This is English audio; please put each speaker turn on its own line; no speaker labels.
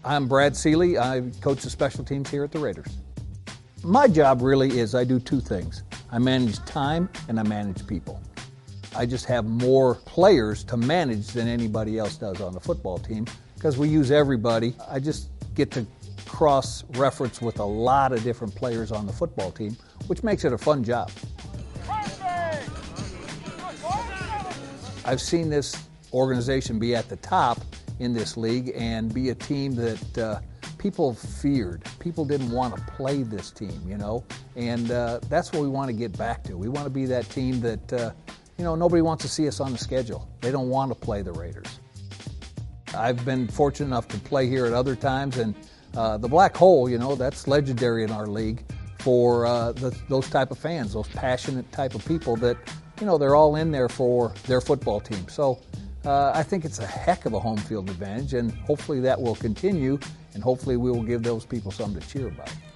I'm Brad Seeley. I coach the special teams here at the Raiders. My job really is I do two things. I manage time and I manage people. I just have more players to manage than anybody else does on the football team because we use everybody. I just get to cross-reference with a lot of different players on the football team, which makes it a fun job. I've seen this organization be at the top in this league and be a team that people feared. People didn't want to play this team, and that's what we want to get back to. We want to be that team that, nobody wants to see us on the schedule. They don't want to play the Raiders. I've been fortunate enough to play here at other times, and the Black Hole, that's legendary in our league for those type of fans, those passionate type of people that, they're all in there for their football team. So I think it's a heck of a home field advantage, and hopefully that will continue, and hopefully we will give those people something to cheer about.